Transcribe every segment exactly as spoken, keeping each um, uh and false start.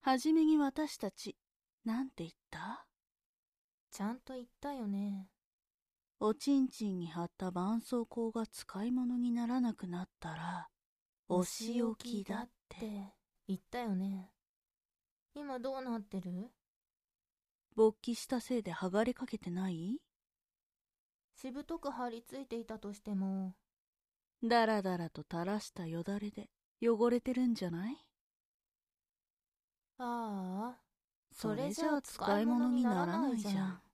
はじめに私たち、なんて言った？ ちゃんと言ったよね。 おちんちんに貼った絆創膏が使い物にならなくなったら、お仕置きだって。 言ったよね。今どうなってる？ 勃起したせいで剥がれかけてない？ しぶとく張り付いていたとしても。 だらだらと垂らしたよだれで汚れてるんじゃない？ ああ、 それじゃあ使い物にならないじゃん。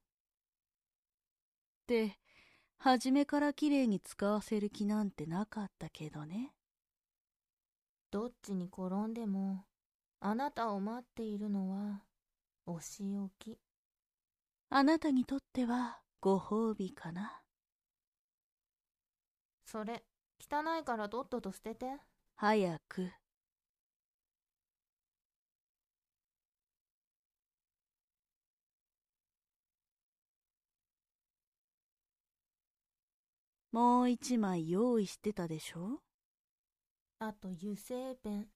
で、初めからきれいに使わせる気なんてなかったけどね。 どっちに転んでも、あなたを待っているのは、お仕置き。 あなたにとってはご褒美かな。 それ、汚いからとっとと捨てて。 早く。もう一枚用意してたでしょ？ あと油性ペン。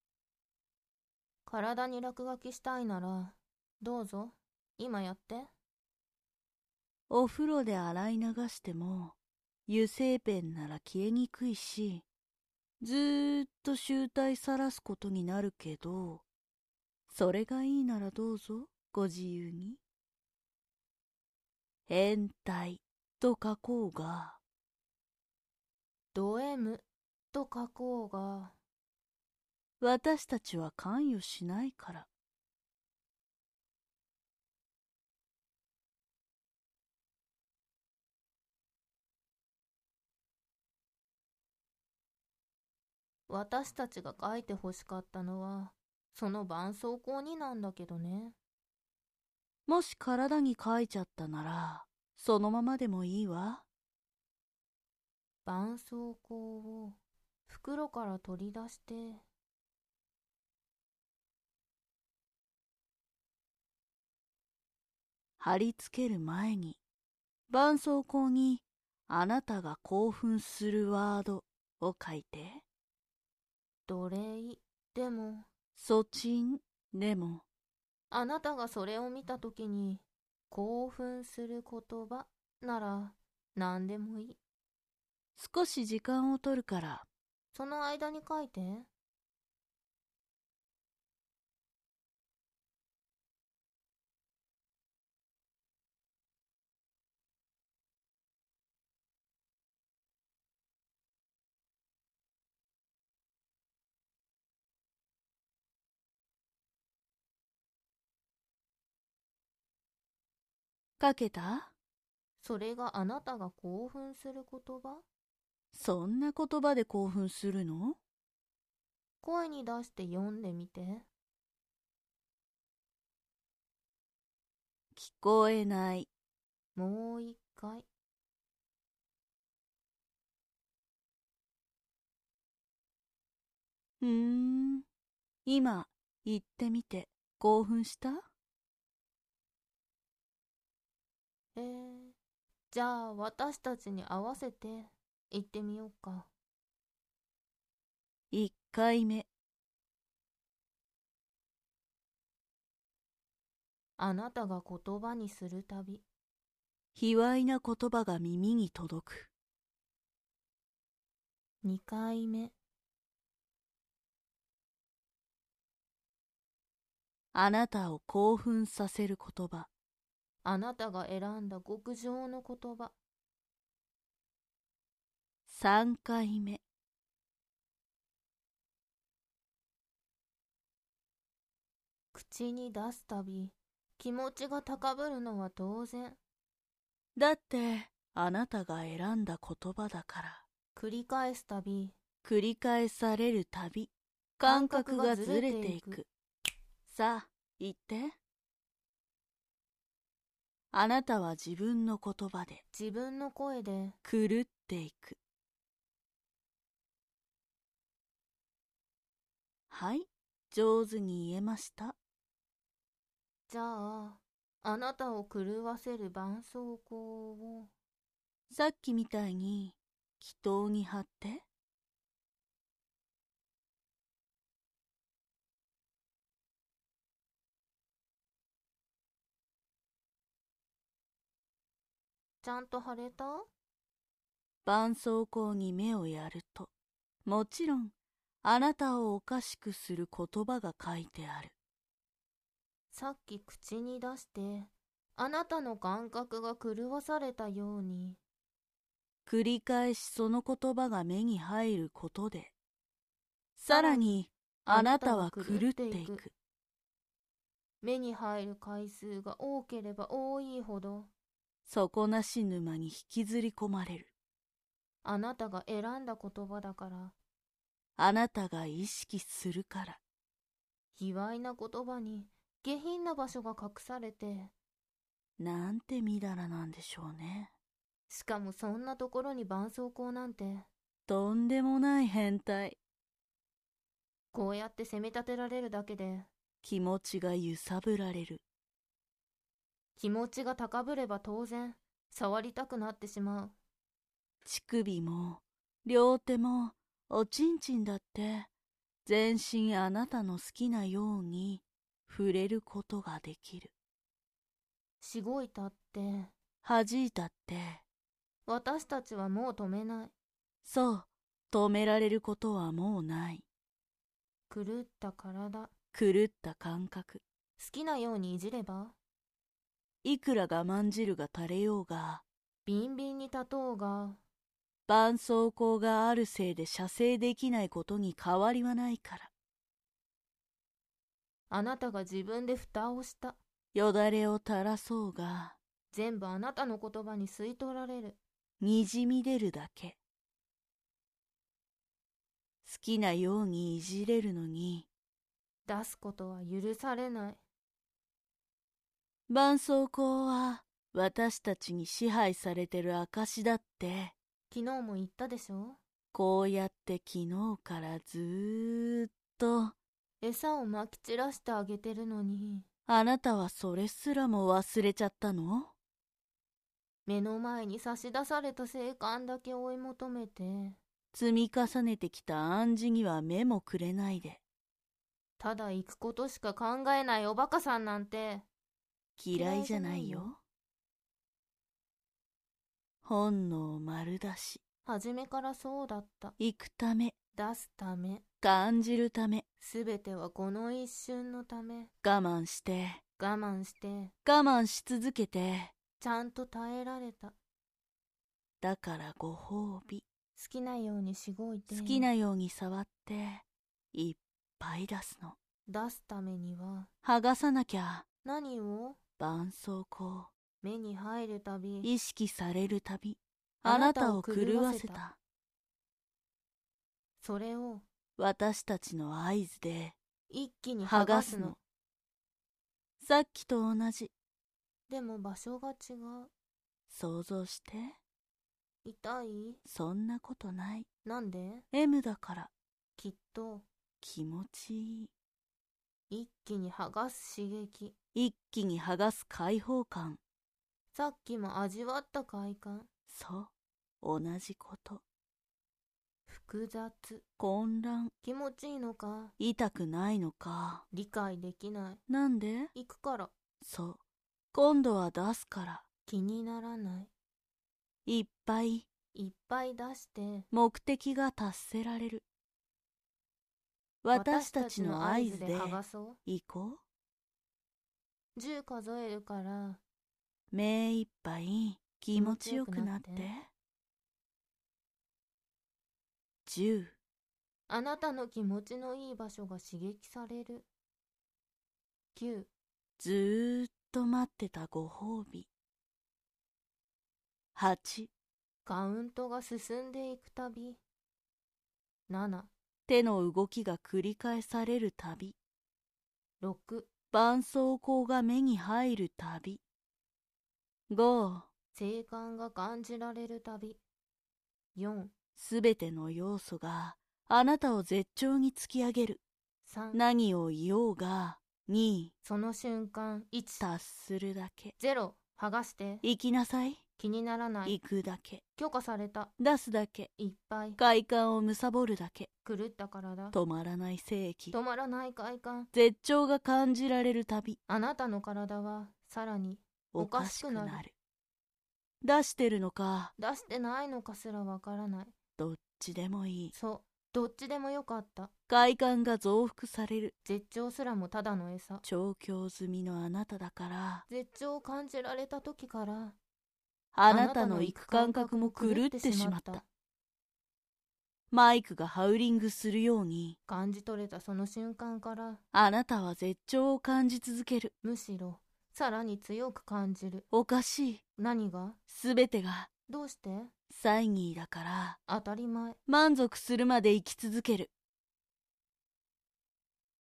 体に落書きしたいなら、どうぞ、今やって。 お風呂で洗い流しても、油性ペンなら消えにくいし、ずーっと醜態さらすことになるけど、それがいいならどうぞ、ご自由に。変態と書こうが、 ド M と書こうが。 私たちは関与しないから。 私たちが書いて欲しかったのは、その絆創膏になんだけどね。 もし体に書いちゃったなら、そのままでもいいわ。 絆創膏を袋から取り出して。 貼り付ける前に、絆創膏にあなたが興奮するワードを書いて。 奴隷でも、 そちんでも、 あなたがそれを見たときに興奮する言葉なら何でもいい。 少し時間を取るから。 その間に書いて。 書けた？ それがあなたが興奮する言葉？ そんな言葉で興奮するの？ 声に出して読んでみて。 聞こえない。 もう一回。 ふーん。今、言ってみて、興奮した？ えー、じゃあ私たちに合わせて言ってみようか。 一回目。 あなたが言葉にするたび。 卑猥な言葉が耳に届く。 二回目。 あなたを興奮させる言葉。 あなたが選んだ極上の言葉。 三回目。 口に出すたび気持ちが高ぶるのは当然。 だって、あなたが選んだ言葉だから。 繰り返すたび繰り返されるたび、感覚がずれていく。さあ、言って。あなたは自分の言葉で、 自分の声で。 狂っていく。はい、上手に言えました。 じゃああなたを狂わせる絆創膏を。 さっきみたいに、祈祷に貼って。 ちゃんと腫れた？ 絆創膏に目をやると、もちろん、あなたをおかしくする言葉が書いてある。 さっき口に出して、あなたの感覚が狂わされたように。 繰り返しその言葉が目に入ることで、さらにあなたは狂っていく。 目に入る回数が多ければ多いほど、 底なし沼に引きずり込まれる。 あなたが選んだ言葉だから。 あなたが意識するから。 卑猥な言葉に下品な場所が隠されて。 なんてみだらなんでしょうね。 しかもそんなところに絆創膏なんて。 とんでもない変態。 こうやって責め立てられるだけで気持ちが揺さぶられる。 気持ちが高ぶれば当然触りたくなってしまう。 乳首も両手もおちんちんだって全身あなたの好きなように触れることができる。 しごいたって弾いたって私たちはもう止めない。 そう、止められることはもうない。 狂った体、 狂った感覚、 好きなようにいじれば、 いくら我慢汁が垂れようが、 ビンビンに立とうが、 絆創膏があるせいで射精できないことに変わりはないから。 あなたが自分で蓋をした。 よだれを垂らそうが、 全部あなたの言葉に吸い取られる。 にじみ出るだけ。好きなようにいじれるのに、 出すことは許されない。 絆創膏は私たちに支配されてる証だって。 昨日も言ったでしょ。 こうやって昨日からずーっと餌をまき散らしてあげてるのに。 あなたはそれすらも忘れちゃったの？ 目の前に差し出された生還だけ追い求めて。 積み重ねてきた暗示には目もくれないで。 ただ行くことしか考えないおバカさんなんて嫌いじゃないよ。本能丸出し。 初めからそうだった。 行くため、 出すため、 感じるため、 すべてはこの一瞬のため。 我慢して、 我慢して、 我慢し続けて、 ちゃんと耐えられた。 だからご褒美。 好きなようにしごいて。 好きなように触って、いっぱい出すの。 出すためには、 剥がさなきゃ。 何を？ 絆創膏。 目に入るたび、 意識されるたび、あなたを狂わせた。 それを、 私たちの合図で、 一気に剥剥がすの。 がすの。さっきと同じ。 でも場所が違う。 想像して。 痛い？ そんなことない。 なんで？ エム だから。 きっと、 気持ちいい。 一気に剥がす刺激。 一気に剥がす解放感。 さっきも味わった快感。 そう、同じこと。 複雑。 混乱。 気持ちいいのか？ 痛くないのか。 理解できない。 なんで？ 行くから。 そう、今度は出すから。 気にならない。 いっぱい。 いっぱい出して、 目的が達せられる。私たちの合図で剥がそう。 行こう。じゅう数えるから。 目いっぱい気持ちよくなって。じゅう。 あなたの気持ちのいい場所が刺激される。きゅう。 ずーっと待ってたご褒美。はち。 カウントが進んでいくたび。なな。 手の動きが繰り返されるたび。 ろく。 絆創膏が目に入るたび。ご。 生感が感じられるたび。よん。 すべての要素があなたを絶頂に突き上げる。 さん。 何を言おうが。に。 その瞬間。いち。 達するだけ。 ゼロ。剥がして。 行きなさい。 気にならない。 行くだけ。 許可された。 出すだけ。 いっぱい。 快感を貪るだけ。 狂った体。 止まらない精液。 止まらない快感。 絶頂が感じられるたび。 あなたの体はさらにおかしくなる。 出してるのか出してないのかすらわからない。 どっちでもいい。 そう、どっちでもよかった。 快感が増幅される。 絶頂すらもただの餌。 調教済みのあなただから。 絶頂を感じられた時から、 あなたの行く感覚も狂ってしまった。マイクがハウリングするように感じ取れたその瞬間から、 あなたは絶頂を感じ続ける。 むしろさらに強く感じる。 おかしい。 何が？ すべてがどうして？ サイギーだから。 当たり前。 満足するまで生き続ける。